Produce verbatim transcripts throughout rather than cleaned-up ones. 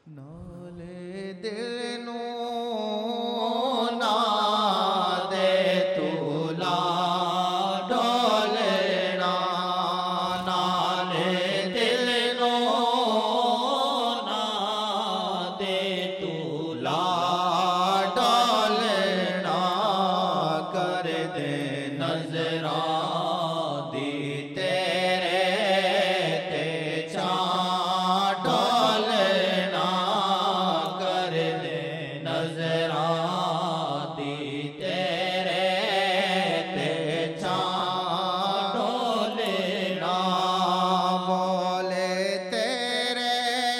नाले दिल नू ना दे तूला डोलना, नाले दिल नू ना दे तूला डोलना, कर दे नजरा दी तेरे ते चां डोलना, कर दे नजरा दी तेरे ते चां डोलना, बोले तेरे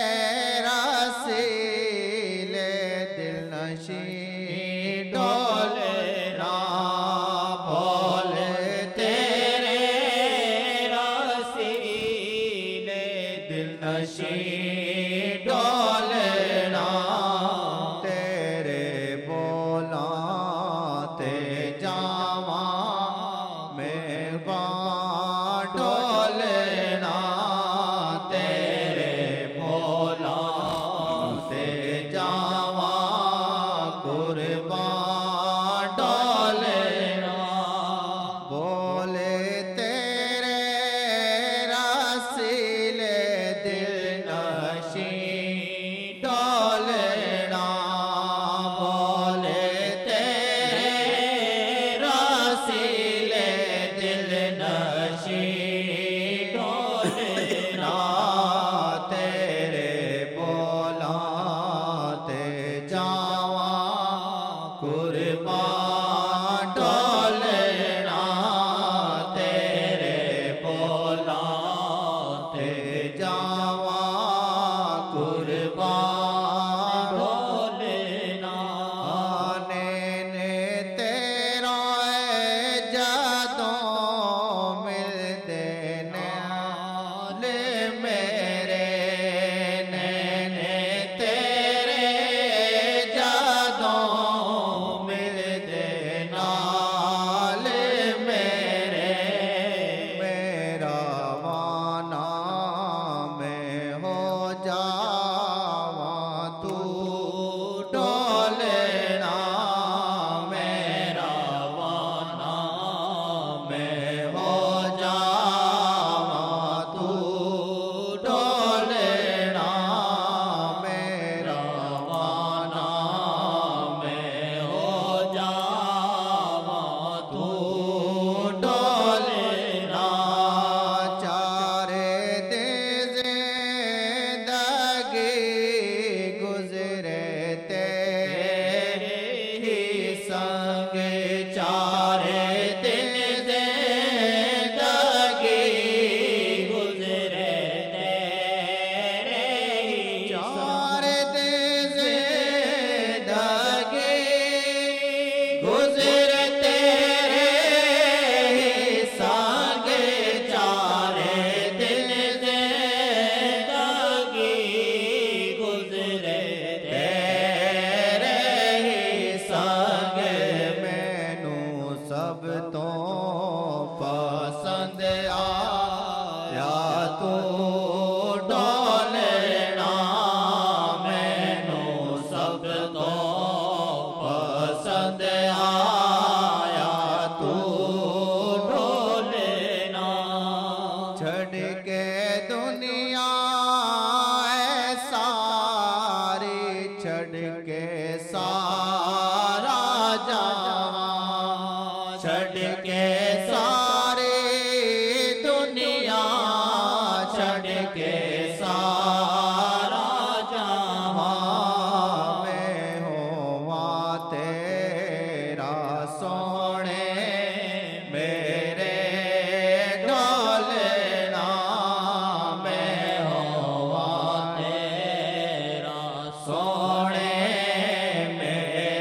रसीले दिल नशी डोलना, बोले तेरे रसीले दिल नशी डोलना, तेरे बोला ते जावा मैं डोलना, तेरे बोला ते जावा कुर्बान डोलना, बोले तेरे रसीले दिल नशी डोलना, बोले तेरे रसीले दिल नशी डोलना, तेरे बोला ते जावा कुर्बान डोलना, तेरे बोला ते जावा कुर्बान डोलना, नैने तेरा जादों मिलते नाल मेरे, नैने तेरे जादों मिलते नाल मेरे, मेरा वाना मैं हो जावा तू डोलना, मेरा वाना मैं हो जावा तू डोलना, मेरा वाना मैं हो जावा तू डोलना, चारे दिन जिंदगी गुजरे तेरे ही संग, चारे दिन जिंदगी गुजरे तेरे ही, चारे दिन जिंदगी गुजरे तेरे ही संग, चारे दिन जिंदगी गुजरे तेरे ही संग, मैनू सब तो पसंद आया तू डोलना, मैनू सब तो पसंद आया तू डोलना, छड़ के दुनिया ऐ सारी, छड़ के सारा जावा, छड़ के सारी दुनिया, छड़ के सारा जावा, मैं होवा तेरा सोने मेरे डोलना, मैं होवा तेरा सोने मेरे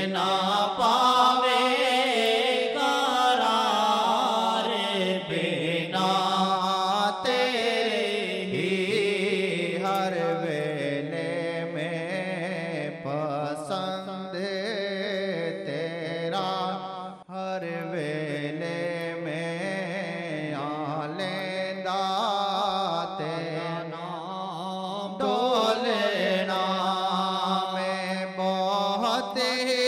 ना पावे करार बिना तेरे ही हर वेले में पसंद तेरा हर वेले में आ लेंदा तेरा नाम डोलना में बहुत